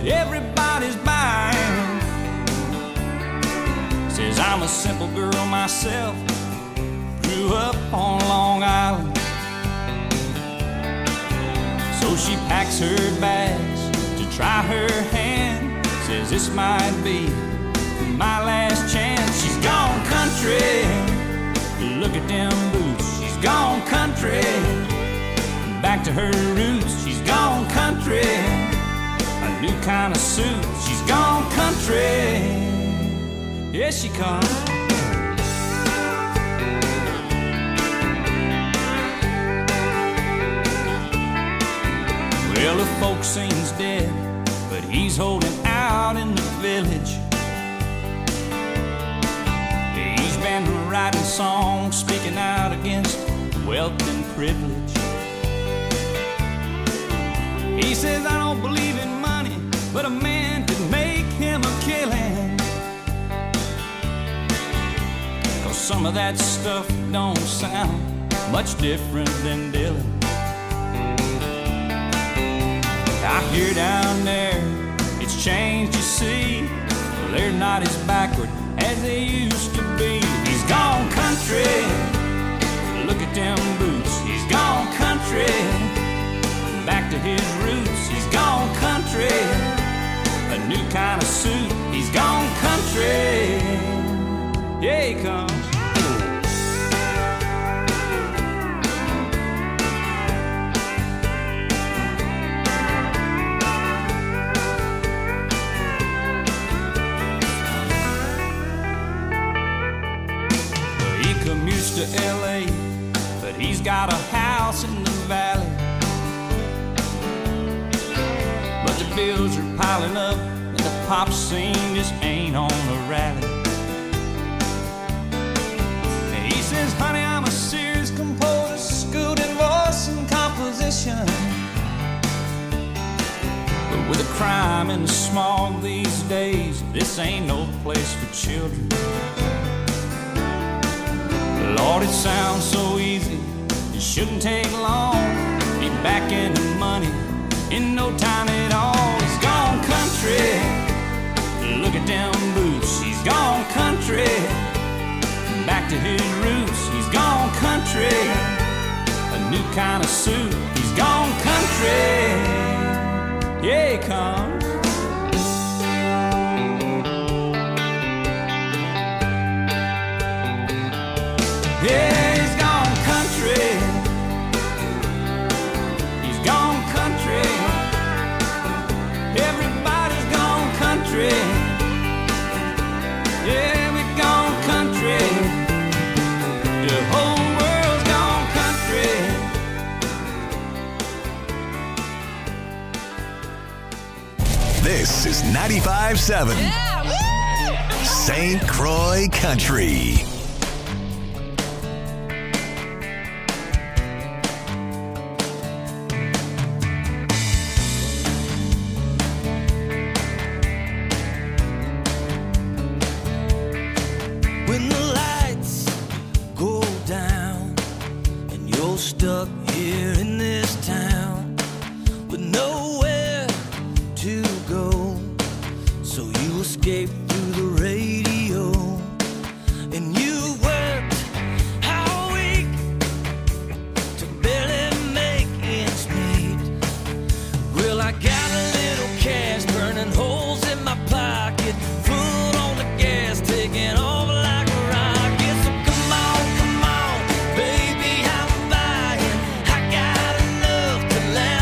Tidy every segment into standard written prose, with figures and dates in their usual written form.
everybody's buying. Says I'm a simple girl myself, grew up on Long Island. So she packs her bags to try her hand. Says this might be my last chance. She's gone country, look at them boots. She's gone country, back to her roots. She's gone country, a new kind of suit. She's gone country, here she comes. Well, the folk sings dead, but he's holding out in the village. He's been writing songs, speaking out against wealth and privilege. He says, I don't believe in money, but a man could make him a killing. 'Cause some of that stuff don't sound much different than Dylan. I hear down there, it's changed, you see. Well, they're not as backward as they used to be. He's gone country, look at them boots. He's gone country, back to his roots. He's gone country, a new kind of suit. He's gone country, yeah, he comes. To LA, but he's got a house in the valley. But the bills are piling up, and the pop scene just ain't on a rally. And he says, honey, I'm a serious composer, schooled in voice and composition. But with the crime and the smog these days, this ain't no place for children. Lord, it sounds so easy, it shouldn't take long. Be back in the money in no time at all. He's gone country, look at them boots. He's gone country, back to his roots. He's gone country, a new kind of suit. He's gone country, yeah, he comes. Yeah, he's gone country. He's gone country. Everybody's gone country. Yeah, we've gone country. The whole world's gone country. This is 95.7 St. Croix Country.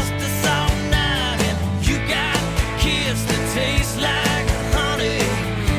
Taste like honey.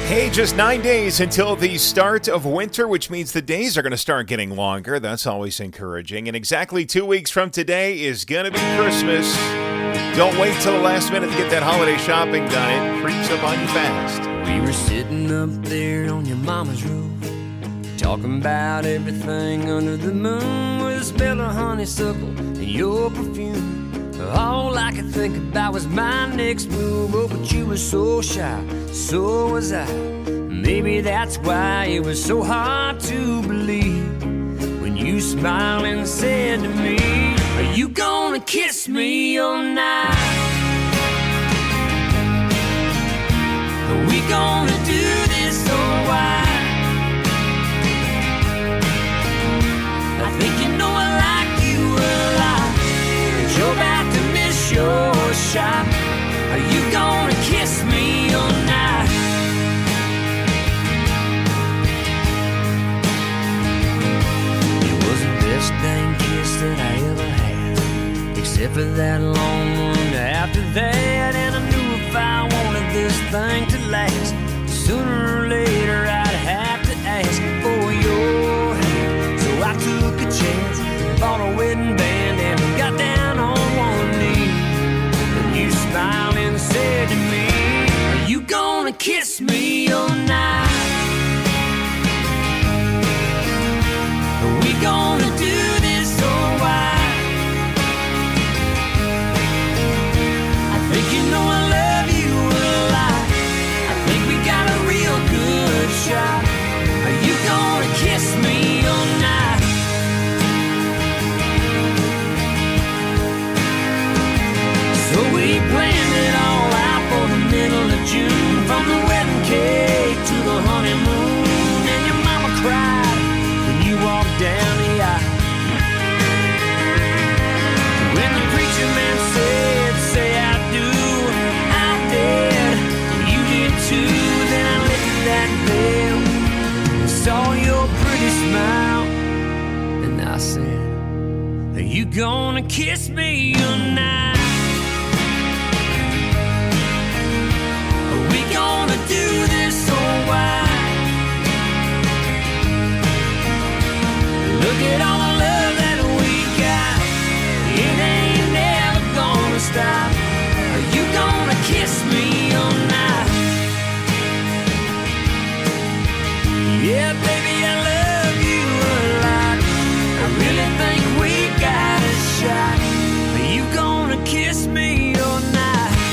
Hey, just 9 days until the start of winter, which means the days are going to start getting longer. That's always encouraging. And exactly 2 weeks from today is going to be Christmas. Don't wait till the last minute to get that holiday shopping done. It creeps up on you fast. We were sitting up there on your mama's roof, talking about everything under the moon, with the smell of honeysuckle and your perfume. All I could think about was my next move. Oh, but you were so shy, so was I. Maybe that's why it was so hard to believe when you smiled and said to me, are you gonna kiss me all night? Are we gonna do this all right? I think you know I like you a lot, but you're about to miss your shot. Are you gonna kiss me all night? It was the best dang kiss that I ever had, except for that long one after that. And I knew if I wanted this thing to last, sooner or later I'd have to ask for your hand. So I took a chance, bought a wedding band, and got down on one knee. And you smiled and said to me, are you gonna kiss me all night? Are we gonna do this all right? I think you know I love you a lot. I think we got a real good shot. Are you gonna kiss me all night? So we planned it all out for the middle of June, from the wedding cake to the honeymoon. And your mama cried when you walked down the aisle. When the preacher man said, say I do, I did, you did too. Then I lifted that veil and saw your pretty smile, and I said, are you gonna kiss me tonight? Are we gonna do this all right? Look at all the love that we got, it ain't never gonna stop. Are you gonna kiss me all night? Yeah, baby, I love you a lot. I really think we got a shot. Are you gonna kiss me all night?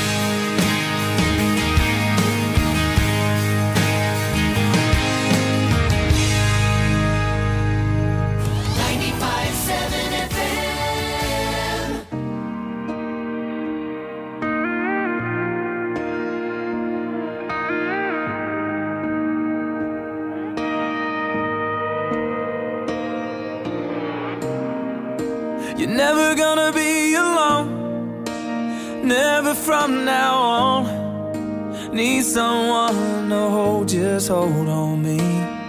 You're never gonna be alone, never from now on. Need someone to hold, just hold on me.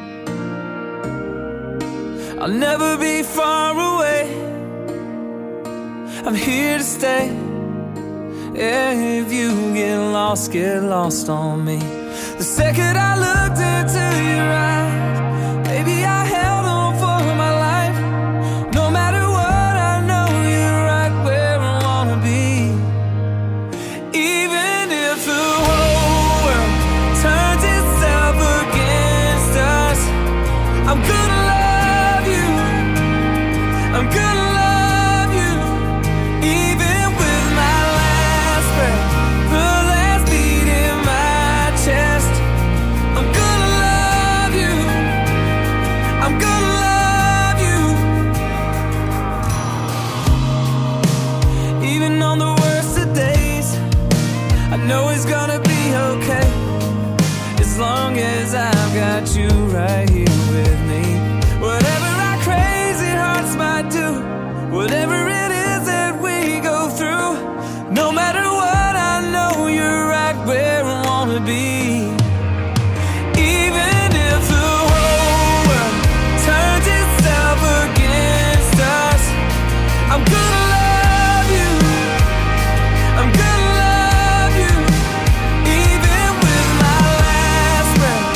I'll never be far away, I'm here to stay. Yeah, if you get lost on me. The second I looked into your eyes, baby, I held on for my life. No matter what, I know you're right where I wanna be. Even if the whole world turns itself against us, I'm gonna love you, I'm gonna love you. Even with my last breath, the last beat in my chest, I'm gonna love you, I'm gonna love you. Even on the worst of days, I know it's gonna be okay, as long as I've got you right here with me. Whatever our crazy hearts might do, whatever it is that we go through, no matter what, I know you're right where I wanna be. Even if the whole world turns itself against us, I'm gonna love you, I'm gonna love you. Even with my last breath,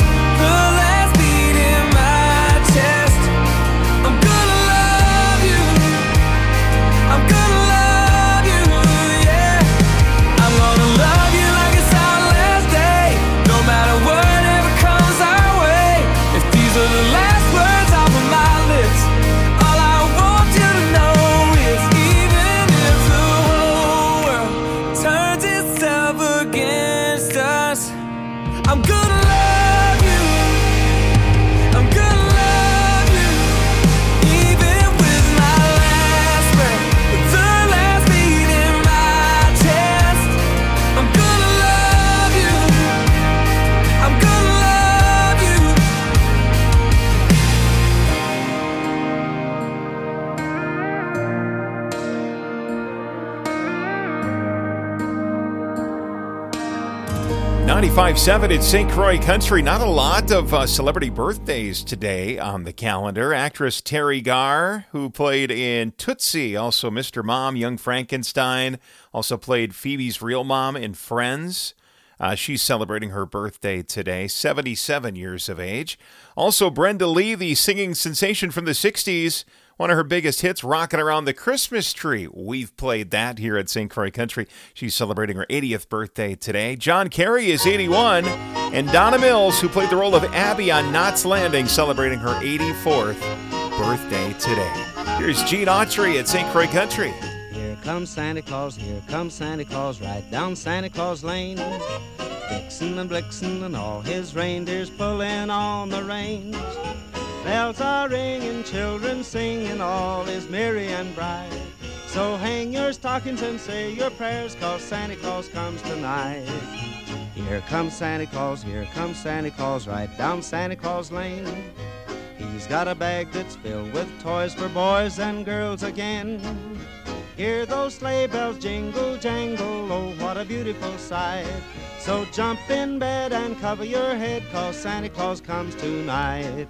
95.7 at St. Croix Country. Not a lot of celebrity birthdays today on the calendar. Actress Terry Garr, who played in Tootsie, also Mr. Mom, Young Frankenstein, also played Phoebe's real mom in Friends. She's celebrating her birthday today, 77 years of age. Also, Brenda Lee, the singing sensation from the 60s, one of her biggest hits, Rockin' Around the Christmas Tree. We've played that here at St. Croix Country. She's celebrating her 80th birthday today. John Kerry is 81. And Donna Mills, who played the role of Abby on Knots Landing, celebrating her 84th birthday today. Here's Gene Autry at St. Croix Country. Here comes Santa Claus, right down Santa Claus Lane. Vixen and Blixen and all his reindeers pulling on the reins. Bells are ringing, children singing, all is merry and bright. So hang your stockings and say your prayers, 'cause Santa Claus comes tonight. Here comes Santa Claus, right down Santa Claus Lane. He's got a bag that's filled with toys for boys and girls again. Hear those sleigh bells jingle, jangle, oh, what a beautiful sight. So jump in bed and cover your head, 'cause Santa Claus comes tonight.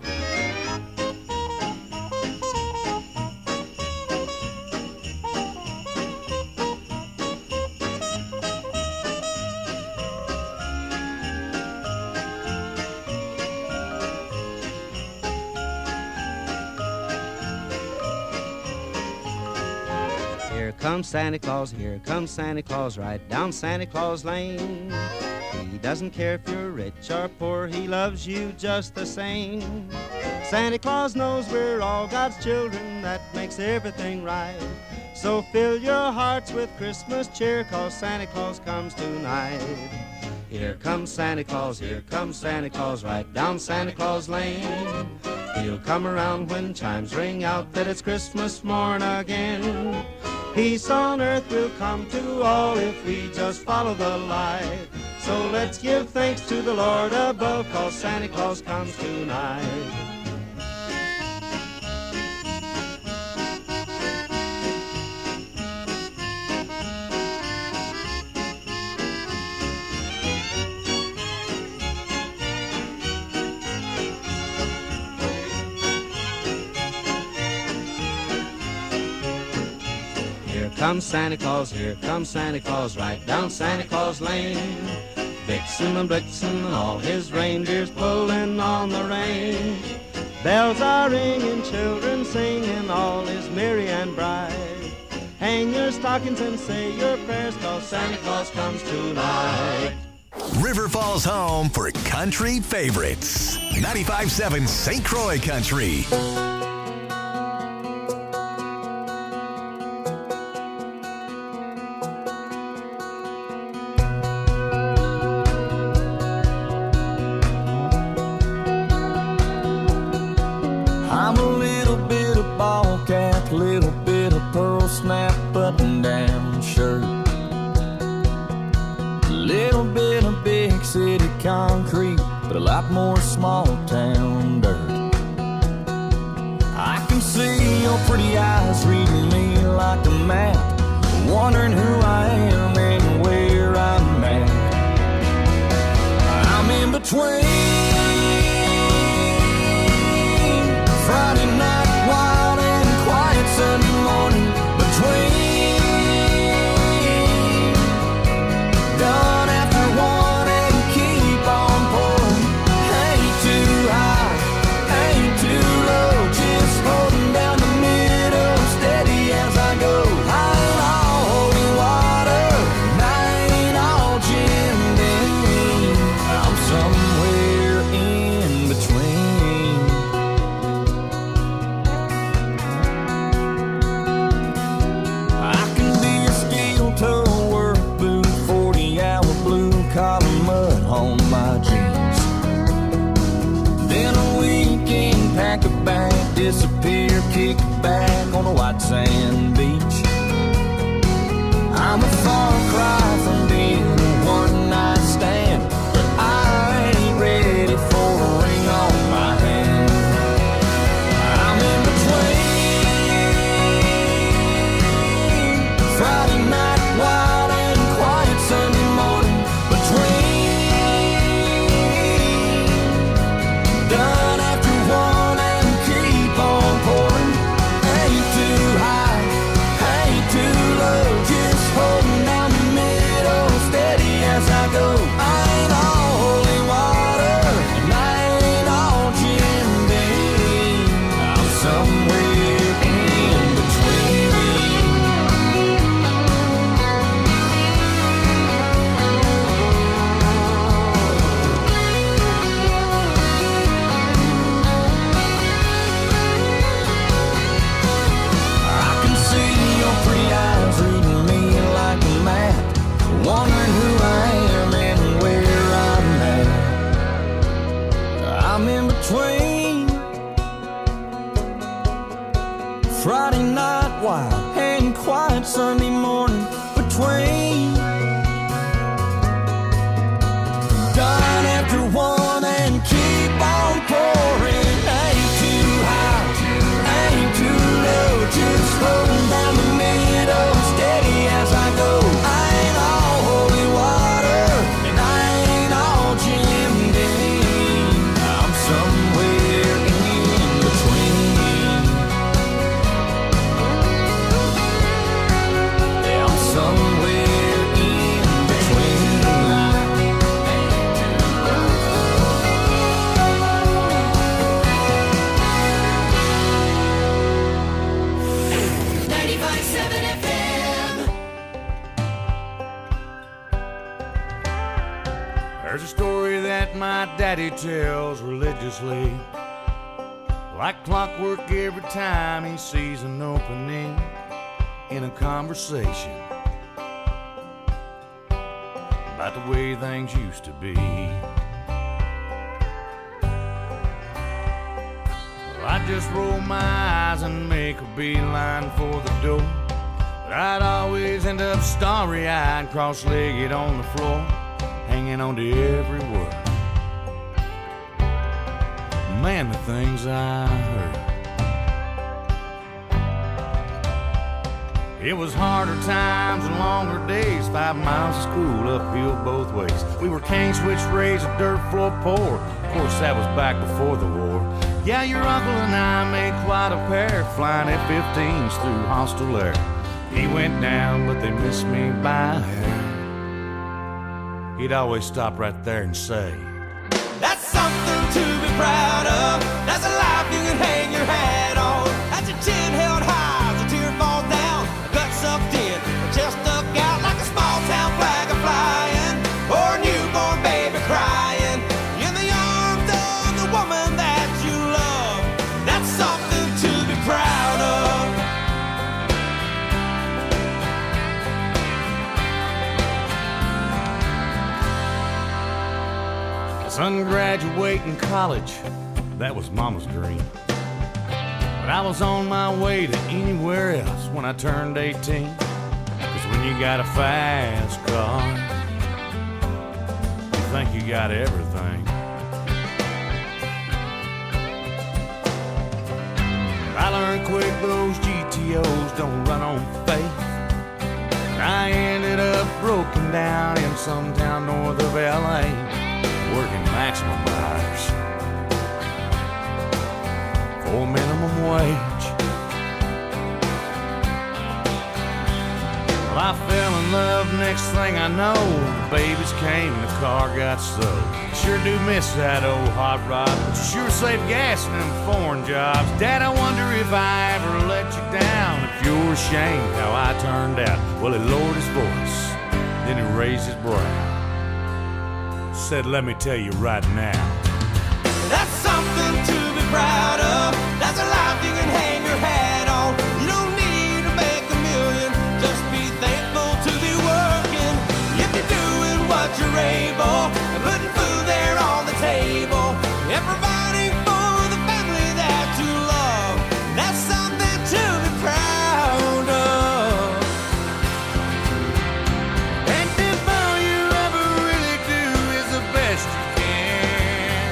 Here comes Santa Claus, right down Santa Claus Lane. He doesn't care if you're rich or poor, he loves you just the same. Santa Claus knows we're all God's children, that makes everything right. So fill your hearts with Christmas cheer, 'cause Santa Claus comes tonight. Here comes Santa Claus, right down Santa Claus Lane. He'll come around when chimes ring out that it's Christmas morn again. Peace on earth will come to all if we just follow the light. So let's give thanks to the Lord above, 'cause Santa Claus comes tonight. Here comes Santa Claus, right down Santa Claus Lane. Vixen and Blixen and all his reindeers pulling on the reins. Bells are ringing, children singing, all is merry and bright. Hang your stockings and say your prayers, 'cause Santa Claus comes tonight. River Falls home for country favorites. 95.7 St. Croix Country. I'm a little bit of ball cap, little bit of pearl snap button-down shirt, a little bit of big city concrete, but a lot more small town dirt. I can see your pretty eyes reading me like a map, wondering who I am and where I'm at. I'm in between Friday night wild and quiet Sunday morning, between done after one and keep on pouring. Ain't too high, ain't too low, just holding down the middle, steady as I go. I ain't all holy water, and I ain't all Jim Beam. I'm somewhere in between. Collar mud on my jeans, then a weekend pack a bag, disappear, kick back on a white sand beach. I'm a far cry from being a one night stand, but I ain't ready for a ring on my hand. I'm in between Friday night wild and quiet Sunday morning, between There's a story that my daddy tells religiously, like clockwork every time he sees an opening in a conversation about the way things used to be. Well, I'd just roll my eyes and make a beeline for the door, but I'd always end up starry-eyed, cross-legged on the floor, hanging on to every word. Man, the things I heard. It was harder times and longer days, 5 miles of school uphill both ways. We were cane switch raised, a dirt floor poor. Of course, that was back before the war. Yeah, your uncle and I made quite a pair, flying F-15s through hostile air. He went down, but they missed me by a hair. He'd always stop right there and say, that's something to be proud of. That's a life you can hang your hat on. That's your chin held high as a tear falls down. Gut sucked in, chest stuck out like a small town flag a flying, or a newborn baby crying in the arms of the woman that you love. That's something to be proud of. Son, graduating college, that was Mama's dream. But I was on my way to anywhere else when I turned 18. 'Cause when you got a fast car, you think you got everything. I learned quick those GTOs don't run on faith. I ended up broken down in some town north of LA, working maximum hours for minimum wage. Well, I fell in love, next thing I know, babies came and the car got sold. Sure do miss that old hot rod, but you sure save gas in them foreign jobs. Dad, I wonder if I ever let you down, if you're ashamed how I turned out. Well, he lowered his voice, then he raised his brow, said, let me tell you right now, that's something to be proud of. That's a life you can hang your hat on. You don't need to make a million, just be thankful to be working. If you're doing what you're able, and putting food there on the table, and providing for the family that you love, that's something to be proud of. and if all you ever really do is the best you can,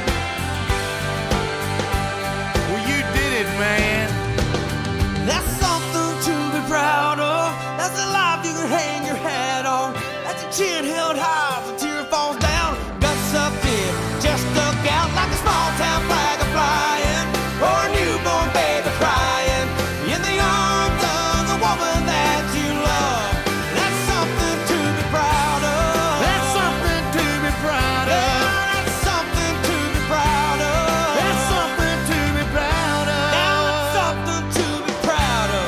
well, you did it, man. That's something to be proud of. That's a life you can hang your hat on. That's a chin held high as a tear falls down. Guts sucked in, just stuck out like a small town flag a flying, or a newborn baby crying in the arms of the woman that you love. That's something to be proud of. That's something to be proud of. That's something to be proud of. That's something to be proud of. That's something to be proud of.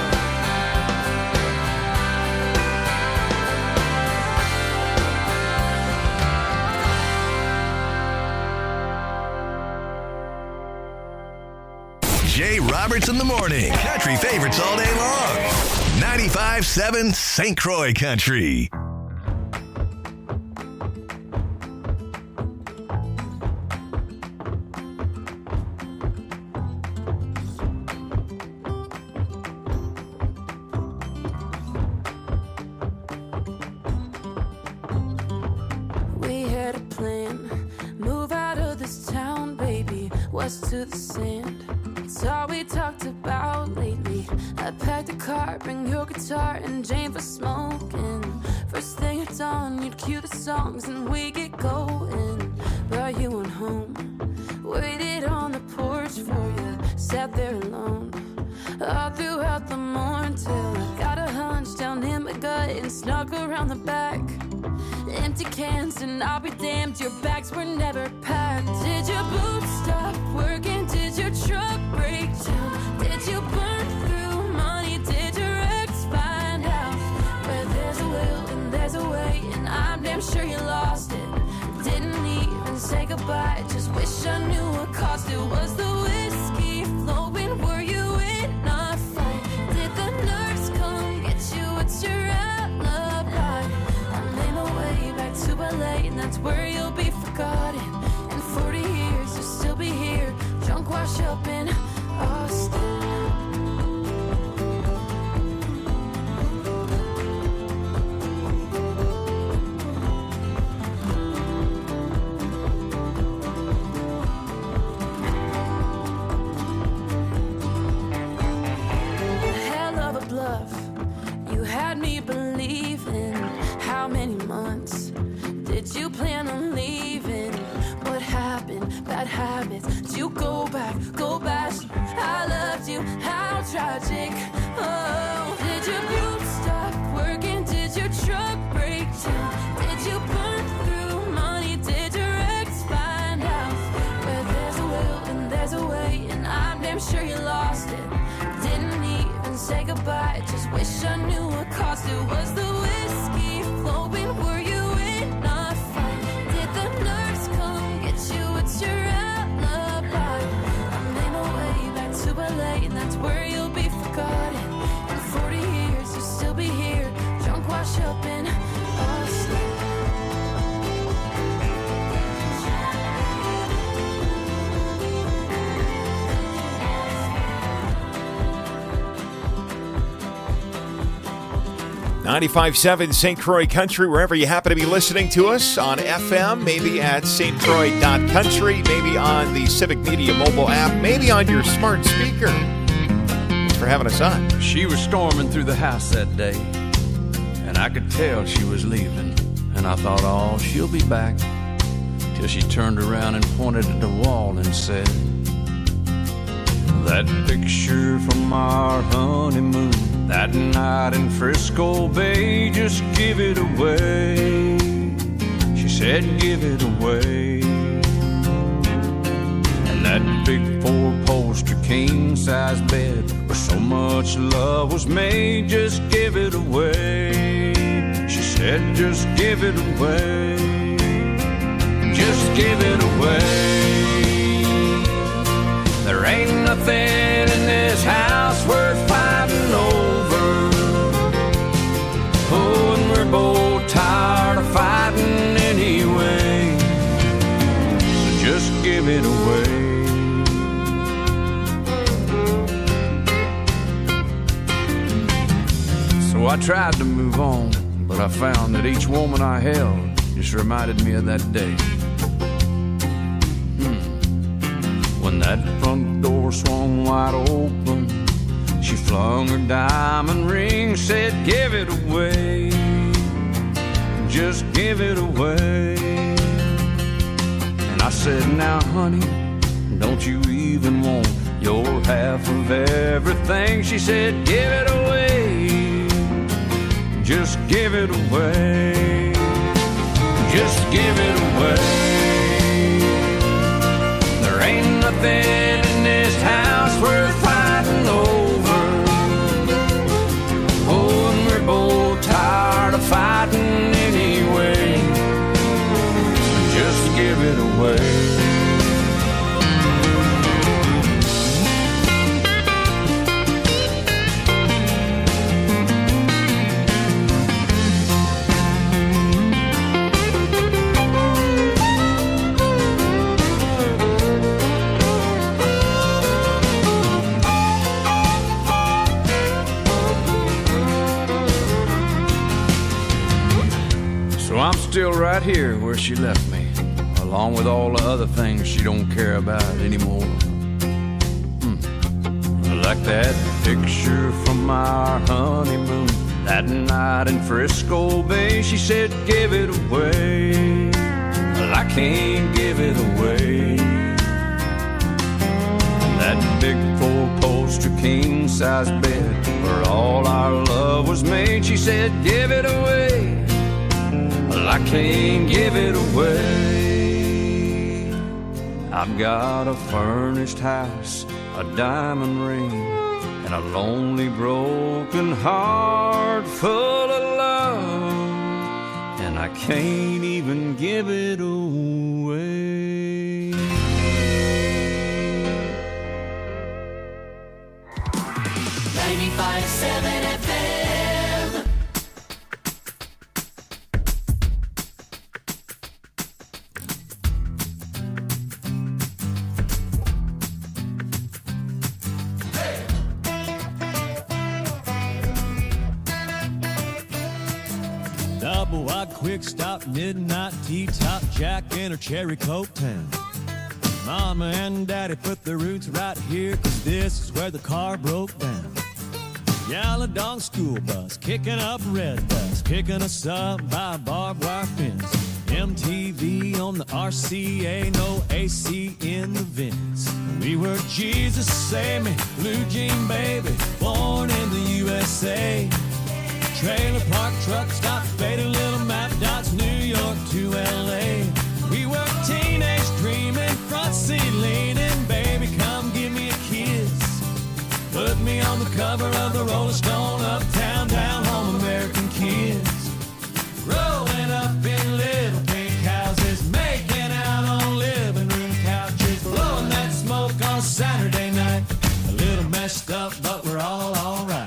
Jay Roberts in the morning. Country favorites all day long. 95.7 St. Croix Country. We had a plan, move out of this town, baby, west to the sand. It's all we talked about lately. I packed a car, bring your guitar and Jane for smoking. First thing at dawn, you'd cue the songs and we get going. Brought you on home, waited on the porch for you, sat there alone all throughout the morning till I got a hunch down in my gut and snuck around the back. Empty cans and I'll be damned, your bags were never packed. Did your boots stop working? Did your truck break down? Did you burn through money? Did your ex find out? Where there's a will and there's a way, and I'm damn sure you lost it. Didn't need say goodbye. Just wish I knew what caused it. Was the whiskey flowing? Were you in a fight? Did the nerves come get you? What's your alibi? I made my way back to LA, and that's where you'll be forgotten. In 40 years, you'll still be here, drunk, washed up in Austin. You had me believing. How many months did you plan on leaving? What happened? Bad habits. Did you go back? Go back. I loved you. How tragic. Oh, did your boot stop working? Did your truck break down? Did you burn through money? Did your ex find out? Where there's a will and there's a way, and I'm damn sure you lost it. Didn't even say goodbye. Just wish I knew what caused it. Was the whiskey flowing? Were you in a fight? Did the nerves come get you? What's your alibi? I made my way back to LA, and that's where you'll be forgotten. In 40 years, you'll still be here, drunk, washed up in Austin. 95.7 St. Croix Country, wherever you happen to be listening to us on FM, maybe at stcroix.country, maybe on the Civic Media mobile app, maybe on your smart speaker. Thanks for having us on. She was storming through the house that day, and I could tell she was leaving. And I thought, oh, she'll be back. Till she turned around and pointed at the wall and said, that picture from our honeymoon, that night in Frisco Bay, just give it away. She said, give it away. And that big 4-poster king-size bed where so much love was made, just give it away. She said, just give it away. Just give it away. There ain't nothing in this house worth fighting over. Oh, and we're both tired of fighting anyway. So just give it away. So I tried to move on, but I found that each woman I held just reminded me of that day. When that front door swung wide open, she flung her diamond ring, said, give it away. Just give it away. And I said, now honey, don't you even want your half of everything? She said, give it away. Just give it away. Just give it away. There ain't nothing in this house worth fighting over. Oh, and we're both tired of fighting anyway. Just give it away. I'm still right here where she left me, along with all the other things she don't care about anymore. Like that picture from our honeymoon, that night in Frisco Bay. She said, give it away. Well, I can't give it away. And that big 4-poster king-size bed where all our love was made, she said, give it away. Well, I can't give it away. I've got a furnished house, a diamond ring, and a lonely broken heart full of love. And I can't even give it away. 95.7 FM. Double wide quick stop, midnight tea top, Jack in her cherry coke town. Mama and Daddy put their roots right here, 'cause this is where the car broke down. Yellow dog school bus, kicking up red dust, picking us up by a barbed wire fence. MTV on the RCA, no AC in the vents. We were Jesus Save Me, Blue Jean Baby, born in the USA. Trailer park truck stop, faded little map dots, New York to LA. We were teenage dreaming, front seat leaning, baby come give me a kiss. Put me on the cover of the Rolling Stone, uptown, down home, American kids. Growing up in little pink houses, making out on living room couches, blowing that smoke on Saturday night. A little messed up, but we're all alright.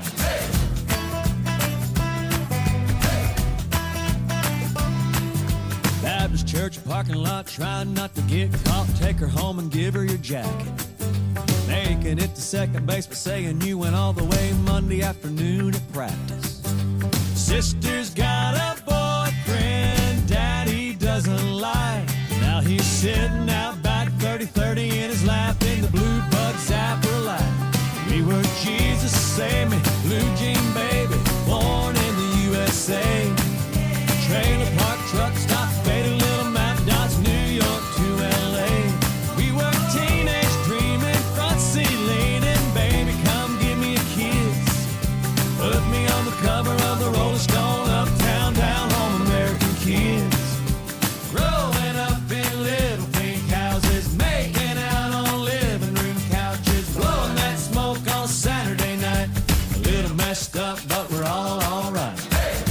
Baptist church parking lot, trying not to get caught. Take her home and give her your jacket. Making it to second base, but saying you went all the way Monday afternoon at practice. Sister's got a boyfriend Daddy doesn't like. Now he's sitting out back 30-30 in his lap in the blue bug zapper light. We were Jesus Save Me, Blue Jean Baby, born in the USA. Trailer park truck stop, faded little map dots, New York to LA. We were teenage dreaming, front seat leaning, baby come give me a kiss. Put me on the cover of the Rolling Stone, uptown, down home, American kids. Growing up in little pink houses, making out on living room couches, blowing that smoke on Saturday night. A little messed up, but we're all alright.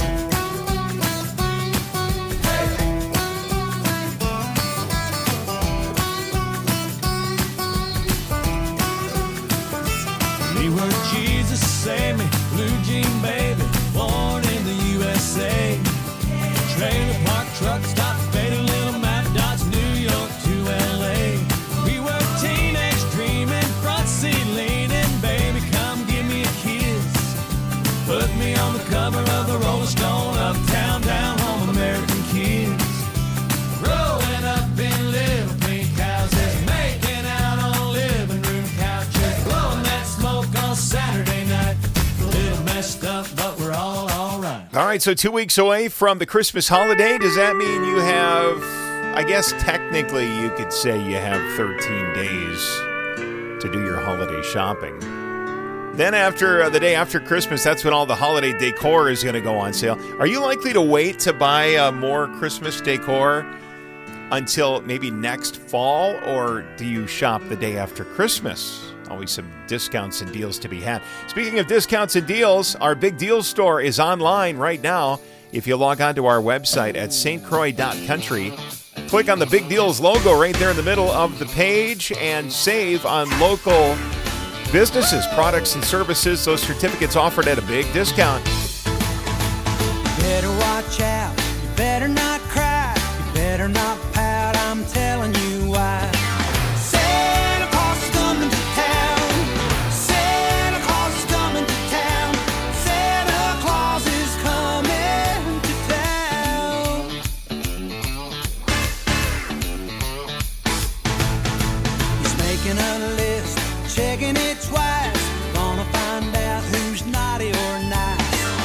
We were Jesus Save Me, Blue Jean Baby, born in the USA. Trailer park truck stop, faded little map dots, New York to LA. We were teenage dreaming, front seat leaning, baby come give me a kiss. Put me on the cover of the Rolling Stone, uptown, down home, American kids. Growing up in little pink houses, making out on living room couches, blowing that smoke on Saturday night. A little messed up, but we're all alright. All right, so 2 weeks away from the Christmas holiday. Does that mean you have, I guess technically you could say you have 13 days to do your holiday shopping. Then after the day after Christmas, that's when all the holiday decor is going to go on sale. Are you likely to wait to buy more Christmas decor until maybe next fall, or do you shop the day after Christmas? Always some discounts and deals to be had. Speaking of discounts and deals, our Big Deals store is online right now. If you log on to our website at stcroix.country, click on the Big Deals logo right there in the middle of the page and save on local businesses, products, and services. Those certificates offered at a big discount. You better watch out. You better not cry. You better not pout. I'm telling you why. Santa Claus is coming to town. Santa Claus is coming to town. Santa Claus is coming to town. He's making a list, checking it twice. Gonna find out who's naughty or nice.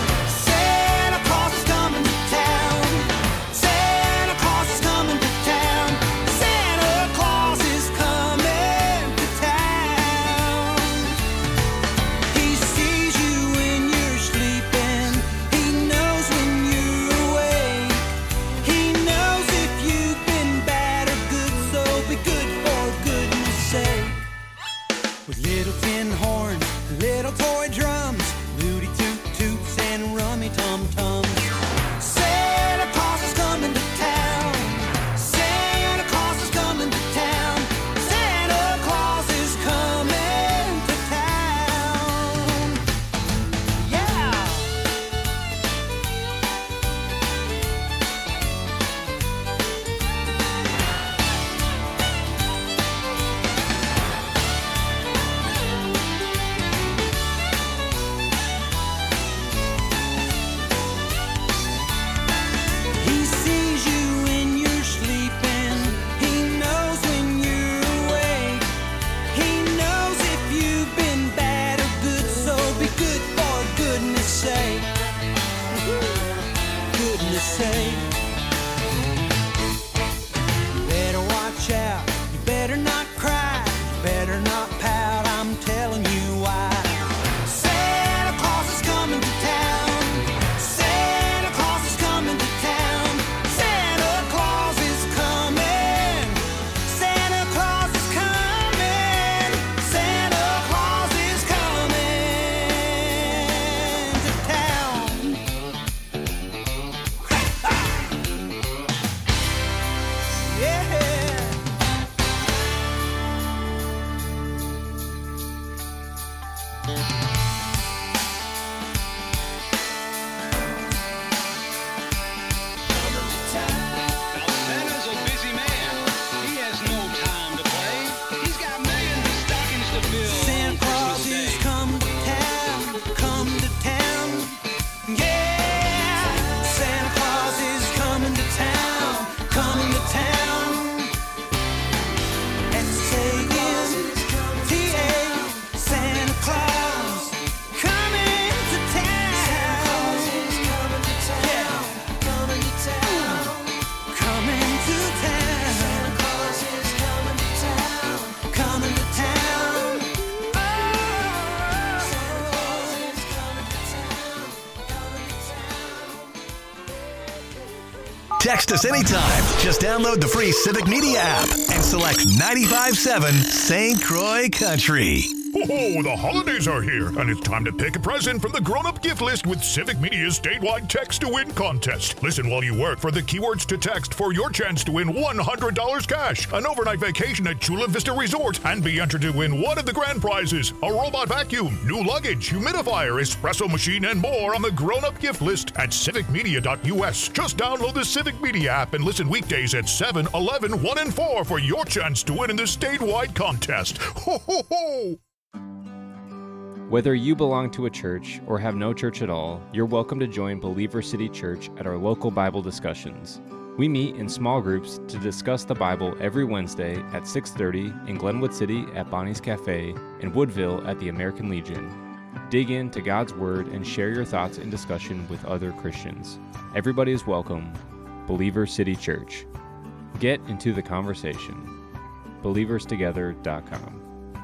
Text us anytime. Just download the free Civic Media app and select 95.7 St. Croix Country. Oh, the holidays are here, and it's time to pick a present from the grown-up gift list with Civic Media's statewide text-to-win contest. Listen while you work for the keywords to text for your chance to win $100 cash, an overnight vacation at Chula Vista Resort, and be entered to win one of the grand prizes, a robot vacuum, new luggage, humidifier, espresso machine, and more on the grown-up gift list at civicmedia.us. Just download the Civic Media app and listen weekdays at 7, 11, 1, and 4 for your chance to win in the statewide contest. Ho, ho, ho! Whether you belong to a church or have no church at all, you're welcome to join Believer City Church at our local Bible discussions. We meet in small groups to discuss the Bible every Wednesday at 6:30 in Glenwood City at Bonnie's Cafe and Woodville at the American Legion. Dig into God's Word and share your thoughts in discussion with other Christians. Everybody is welcome. Believer City Church. Get into the conversation. BelieversTogether.com.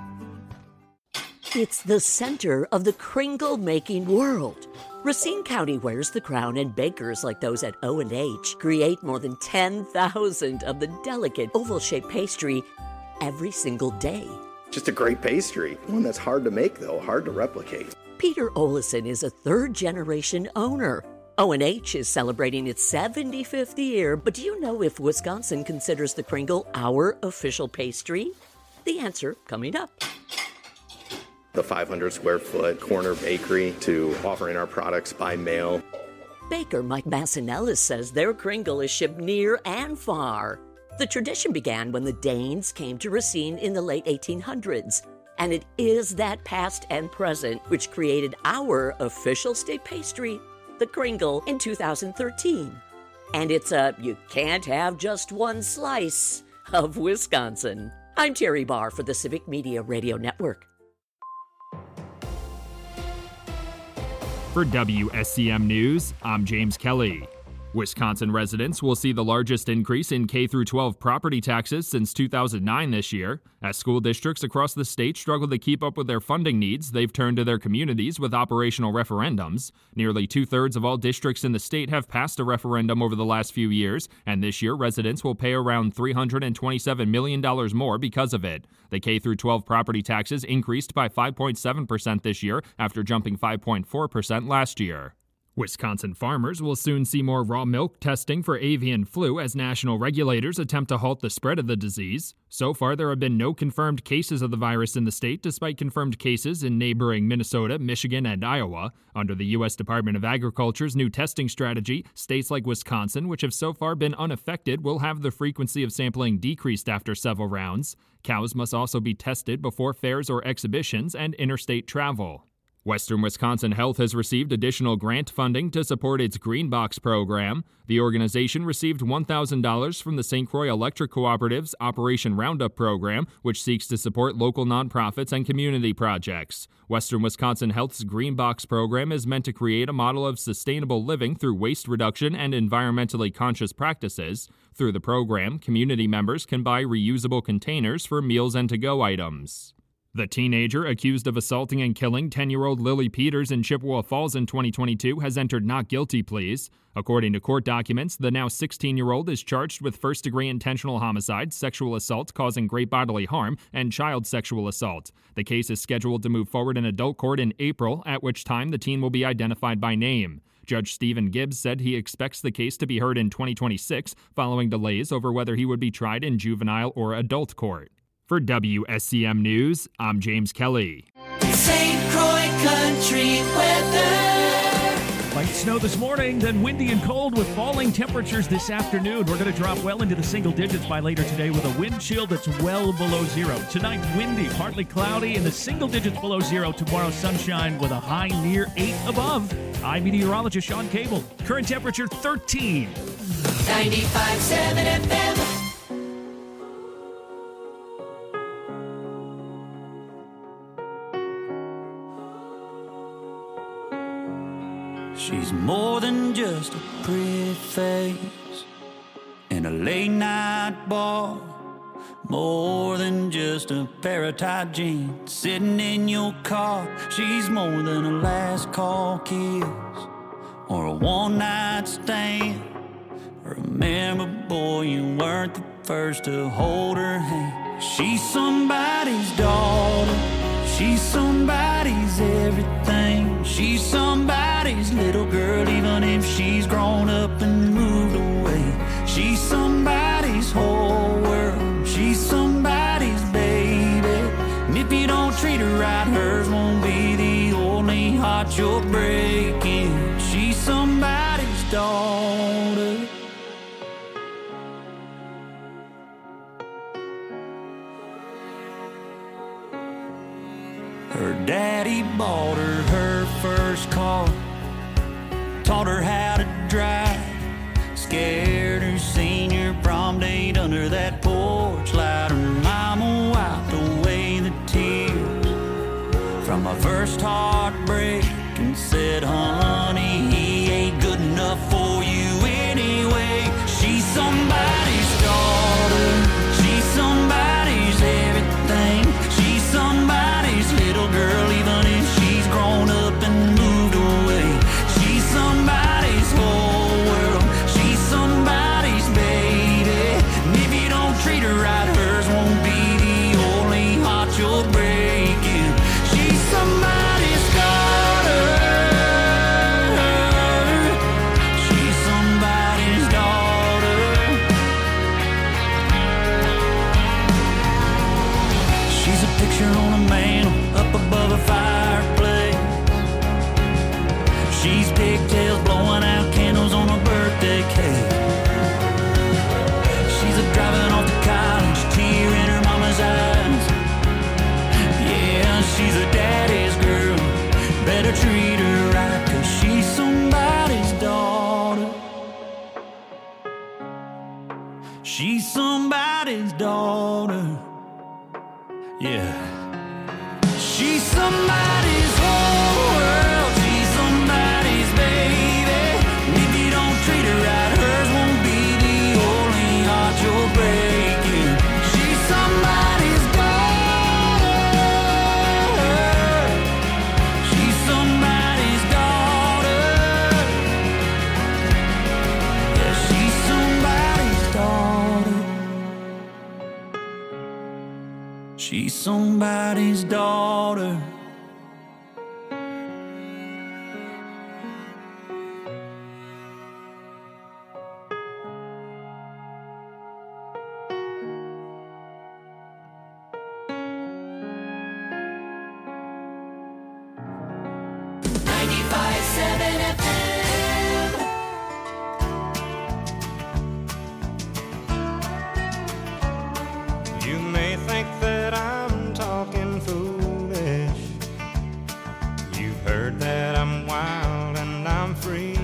It's the center of the kringle-making world. Racine County wears the crown, and bakers like those at O&H create more than 10,000 of the delicate oval-shaped pastry every single day. Just a great pastry. One that's hard to make, though, hard to replicate. Peter Olison is a third-generation owner. O&H is celebrating its 75th year, but do you know if Wisconsin considers the kringle our official pastry? The answer coming up. The 500 square foot corner bakery to offering our products by mail. Baker Mike Massinellis says their kringle is shipped near and far. The tradition began when the Danes came to Racine in the late 1800s, and it is that past and present which created our official state pastry, the kringle, in 2013. And it's a you can't have just one slice of Wisconsin. I'm Terry Barr for the Civic Media Radio Network. For WSCM News, I'm James Kelly. Wisconsin residents will see the largest increase in K-12 property taxes since 2009 this year. As school districts across the state struggle to keep up with their funding needs, they've turned to their communities with operational referendums. Nearly two-thirds of all districts in the state have passed a referendum over the last few years, and this year residents will pay around $327 million more because of it. The K-12 property taxes increased by 5.7% this year after jumping 5.4% last year. Wisconsin farmers will soon see more raw milk testing for avian flu as national regulators attempt to halt the spread of the disease. So far, there have been no confirmed cases of the virus in the state, despite confirmed cases in neighboring Minnesota, Michigan, and Iowa. Under the U.S. Department of Agriculture's new testing strategy, states like Wisconsin, which have so far been unaffected, will have the frequency of sampling decreased after several rounds. Cows must also be tested before fairs or exhibitions and interstate travel. Western Wisconsin Health has received additional grant funding to support its Green Box program. The organization received $1,000 from the St. Croix Electric Cooperative's Operation Roundup program, which seeks to support local nonprofits and community projects. Western Wisconsin Health's Green Box program is meant to create a model of sustainable living through waste reduction and environmentally conscious practices. Through the program, community members can buy reusable containers for meals and to-go items. The teenager accused of assaulting and killing 10-year-old Lily Peters in Chippewa Falls in 2022 has entered not guilty pleas. According to court documents, the now 16-year-old is charged with first-degree intentional homicide, sexual assault causing great bodily harm, and child sexual assault. The case is scheduled to move forward in adult court in April, at which time the teen will be identified by name. Judge Stephen Gibbs said he expects the case to be heard in 2026, following delays over whether he would be tried in juvenile or adult court. For WSCM News, I'm James Kelly. St. Croix Country weather. Light snow this morning, then windy and cold with falling temperatures this afternoon. We're going to drop well into the single digits by later today with a wind chill that's well below zero. Tonight, windy, partly cloudy, in the single digits below zero. Tomorrow, sunshine with a high near 8 above. I'm meteorologist Sean Cable. Current temperature 13. 95.7 FM. She's more than just a pretty face in a late night bar, more than just a pair of tight jeans sitting in your car. She's more than a last call kiss or a one night stand. Remember, boy, you weren't the first to hold her hand. She's somebody's daughter. She's somebody's everything. She's somebody's little girl, even if she's grown up and moved away. She's somebody's whole world. She's somebody's baby. And if you don't treat her right, hers won't be the only heart you're breaking. She's somebody's daughter. Her daddy bought her first car, taught her how to drive, scared her senior prom date under that porch light. Her mama wiped away the tears from my first heartbreak and said, honey, he ain't good enough for you anyway. She's somebody's daughter. She's somebody's everything. She's somebody's little girl, even if she's grown up and moved away. She's somebody's whole world. She's somebody's baby. And if you don't treat her right, hers won't be the only heart you're breaking. She's somebody's daughter. She's somebody's daughter. She's a picture on a mantle up above a fireplace. She's pigtails blowing out candles on a birthday cake. She's a driving off to college, tear in her mama's eyes. Yeah, she's a daddy's girl. Better treat her right, 'cause she's somebody's daughter. She's somebody's daughter. Yeah. She's somebody's whole world. She's somebody's baby. And if you don't treat her right, hers won't be the only heart you're breaking. She's somebody's daughter. She's somebody's daughter. Yeah, she's somebody's daughter. She's somebody's daughter. You may think that I'm talking foolish. You've heard that I'm wild and I'm free.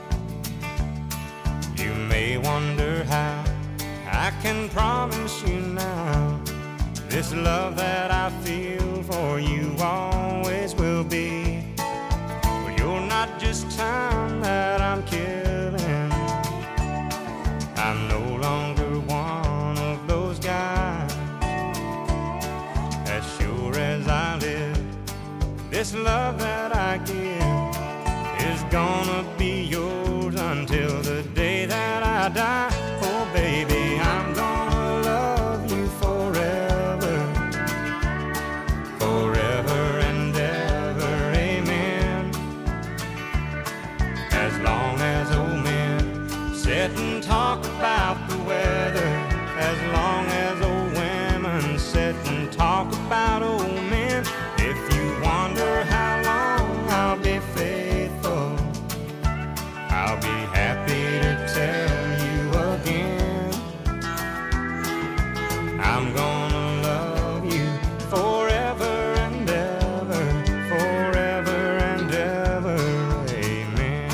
You may wonder how I can promise you now this love that I feel for you always will be. But you're not just time that I'm killing. I'm no longer one of those guys. As sure as I live, this love that I give is gonna be yours until the day that I die. Oh baby, I'm gonna love you forever, forever and ever, amen. As long as old men sit and talk about the weather, as long as old women sit and talk about old men. If you wonder how long I'll be faithful, I'll be happy to tell you again. I'm gonna love you forever and ever, forever and ever, amen.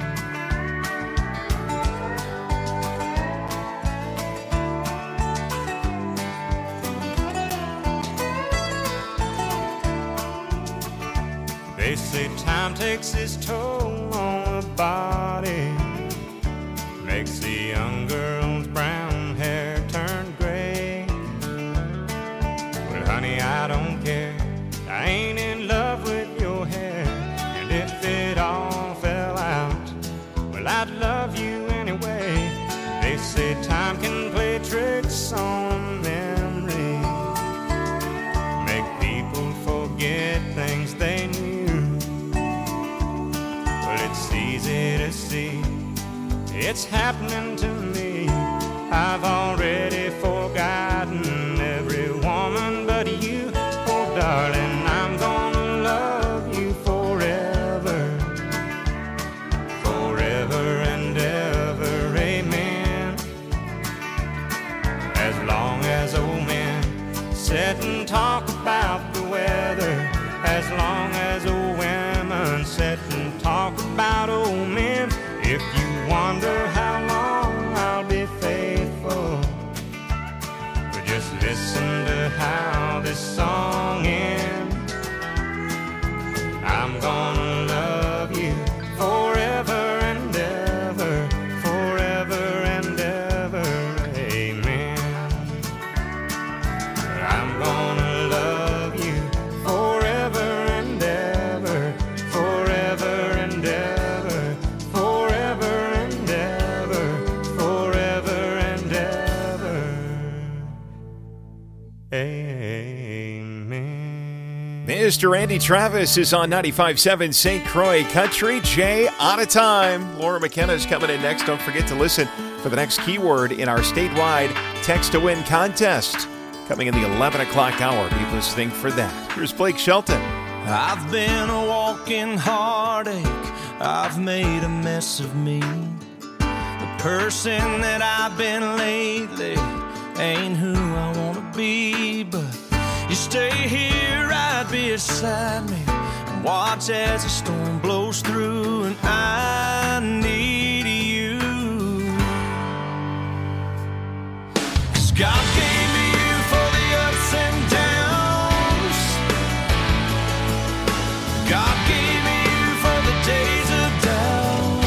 They say time takes its toll on the body, makes the young girl's brown hair turn gray. Well, honey, I don't care. I ain't in love with your hair. And if it all fell out, well, I'd love you anyway. kiss on a memory, make people forget things they knew. Well, it's easy to see it's happening to me. I've already forgotten every woman but you. Oh, darling, I'm gonna love you forever, forever and ever, amen. As long as old men sit and talk about the weather, as long as old women sit and talk about old men. If you wonder how long I'll be faithful, but just listen to how this song ends. I'm gonna love you forever and ever, forever and ever, amen. I'm gonna love you forever and ever, forever and ever, forever and ever, forever and ever, amen. Mr. Randy Travis is on 95.7 St. Croix Country. Jay, out of time. Laura McKenna's coming in next. Don't forget to listen for the next keyword in our statewide Text to Win contest. Coming in the 11 o'clock hour. Be listening for that. Here's Blake Shelton. I've been a walking heartache. I've made a mess of me. The person that I've been lately ain't who I want to be. But you stay here right beside me and watch as the storm blows through, and I need you. 'Cause God gave me you for the ups and downs. God gave me you for the days of doubt,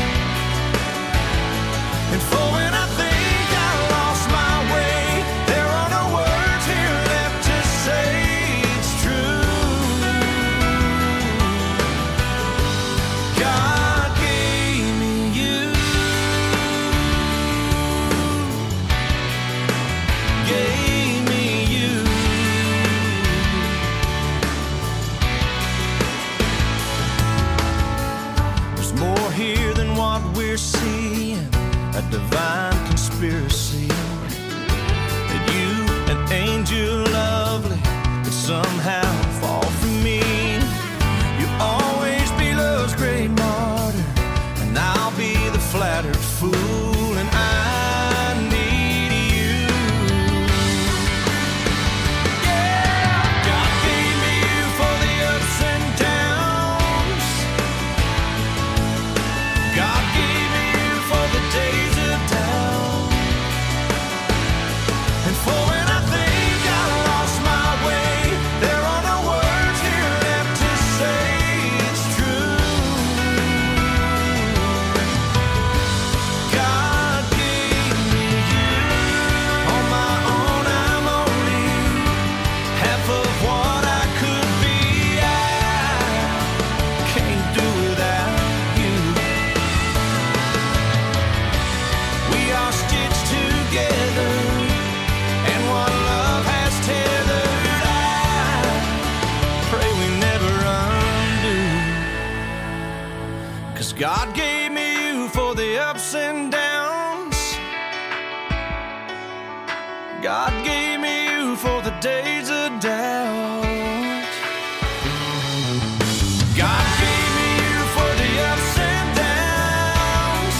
and for when I think I lost my way, there are no words here left to say it's true. God gave me you, gave me you. There's more here than what we're seeing, a divine conspiracy. That you, an angel lovely, could somehow fall for me. You'll always be love's great martyr, and I'll be the flattered fool, and I need you. Yeah, God gave me you for the ups and downs. God gave me you for the days of doubt, and for when I think I lost my way, there are no words here left to say it's true. God gave me you. On my own I'm only half of what I could be. I can't do without you. We are stitched together, and what love has tethered, I pray we never undo. 'Cause God gave me you for the ups and downs. God gave me you for the days of doubt. God gave me you for the ups and downs.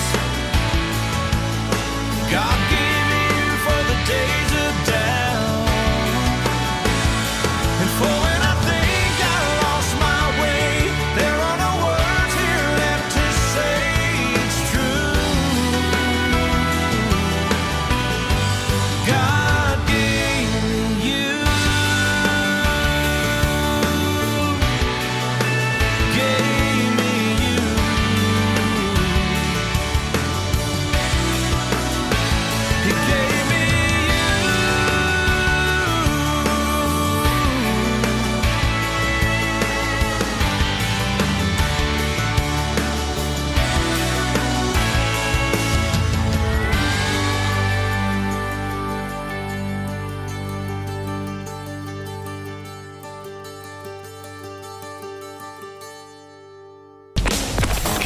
God gave me you for the days of doubt, and for when I think I lost my way, there are no words here left to say it's true. God gave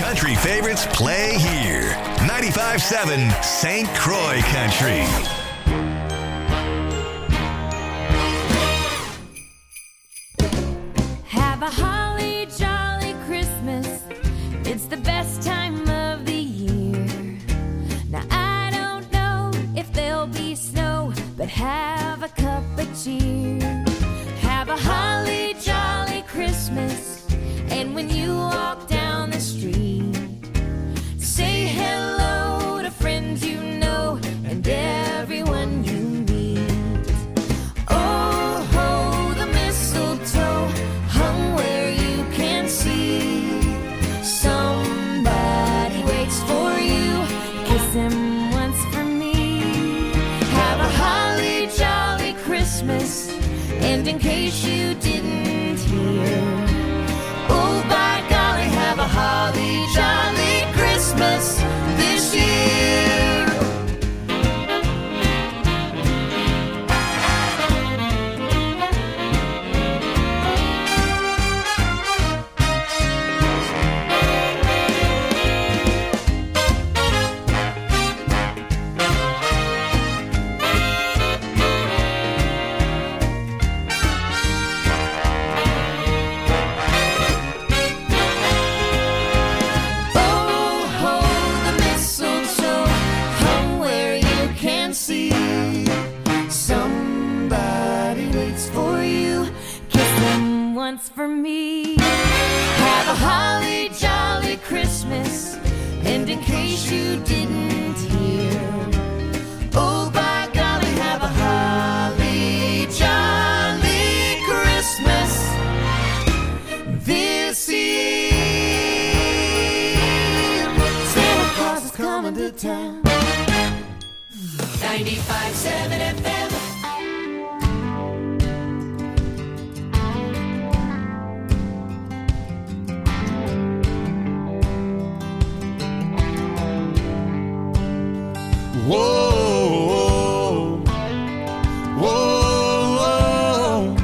country favorites play here. 95.7 St. Croix Country. Have a holly jolly Christmas. It's the best time of the year. Now I don't know if there'll be snow, but have a cup of cheer. Have a holly jolly Christmas. And when you walk down the street, say hello to friends you know and everyone you meet. Oh, ho, the mistletoe hung where you can see. Somebody waits for you, kiss him once for me. Have a holly jolly Christmas, and in case you didn't hear, oh, by golly, have a holly jolly Christmas this year. Once for me. Have a holly jolly Christmas, and in case you didn't hear, oh, by golly, have a holly jolly Christmas this year. Santa Claus is coming to town. 95.7 FM. Whoa, whoa, whoa.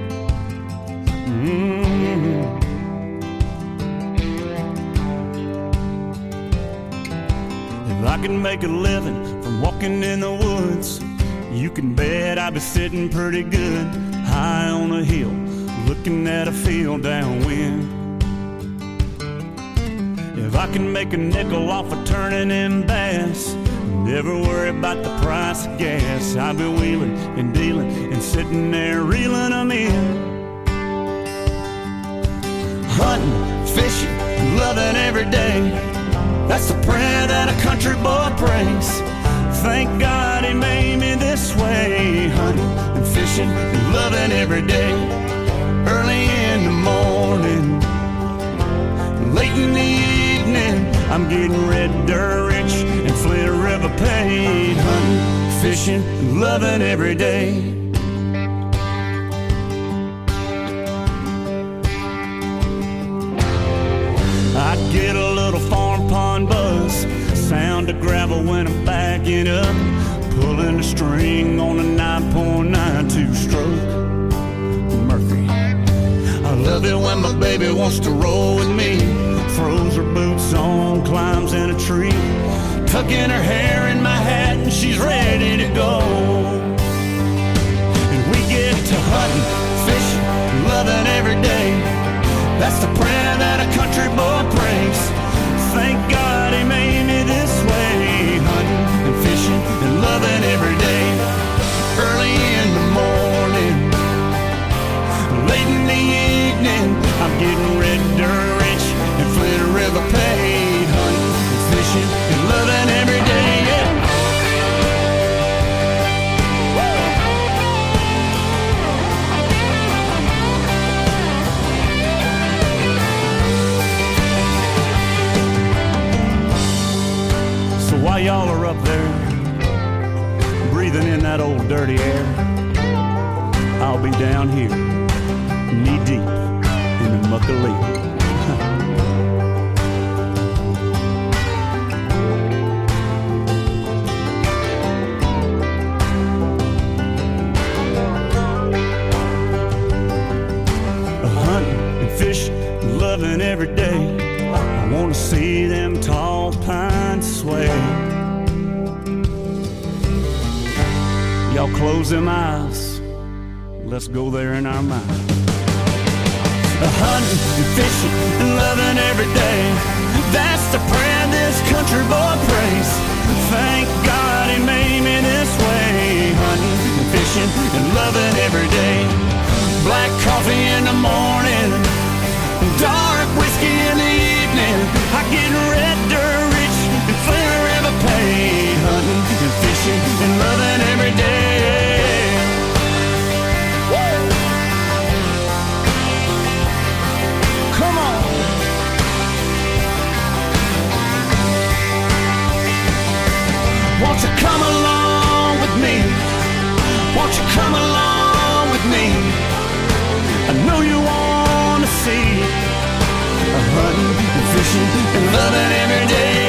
If I can make a living from walking in the woods, you can bet I'd be sitting pretty good high on a hill, looking at a field downwind. If I can make a nickel off of turning in bass, never worry about the price of gas, I'll be wheeling and dealing and sitting there reeling them in. Hunting, fishing, loving every day, that's the prayer that a country boy prays. Thank God he made me this way. Hunting and fishing and loving every day. Early in the morning, late in the evening, I'm getting red dirt rich and Flint River paid. Hunting, fishing, and loving every day. I get a little farm pond buzz, sound of gravel when I'm backing up, pulling the string on a 9.92 stroke Mercury. I love it when my baby wants to roll with me, throws her boots on, climbs in a tree, tucking her hair in my hat and she's ready to go. And we get to hunting, fishing, loving every day, that's the prayer that a country boy prays. Thank God he made me this way. Hunting and fishing and loving every day. Early in the morning, late in the evening, I'm getting red dirt rich and Flint River paid. Hunting and fishing and loving every day, yeah. While y'all are up there, breathing in that old dirty air, I'll be down here, knee deep in the muck of leaf. Hunting and fishing, loving every day. I want to see Y'all close them eyes. Let's go there in our mind. Hunting and fishing and loving every day. That's the prayer this country boy prays. Thank God he made me this way. Hunting and fishing and loving every day. Black coffee in the morning, dark whiskey in the evening. I get red dirt rich and flavor ever pay. Hunting and fishing and loving every day. Won't you come along with me? Won't you come along with me? I know you want to see hunting and fishing and loving every day.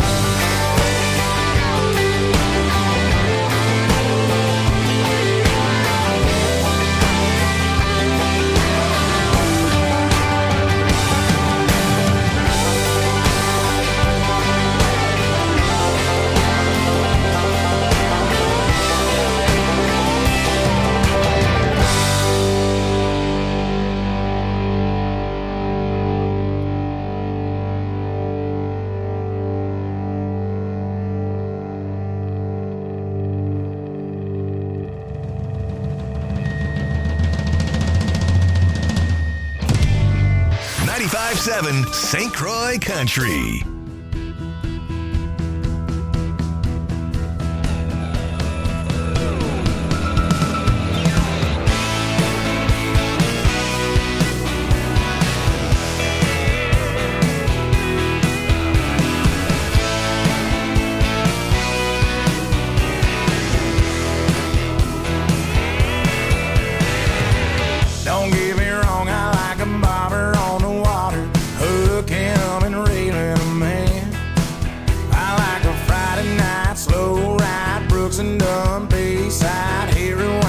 St. Croix Country. Don't get me wrong, I like a bobber on the water, hooking and reeling a man. I like a Friday night slow ride, Brooks and Dunn Bayside, Harry